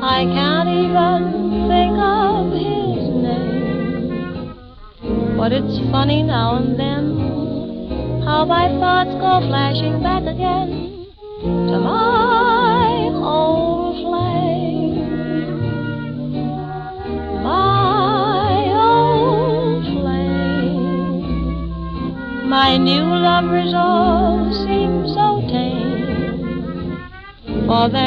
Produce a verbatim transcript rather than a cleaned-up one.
I can't even think of his name. But it's funny now and then how my thoughts go flashing back again to my old flame. My old flame. My new lovers all seem so tame, for their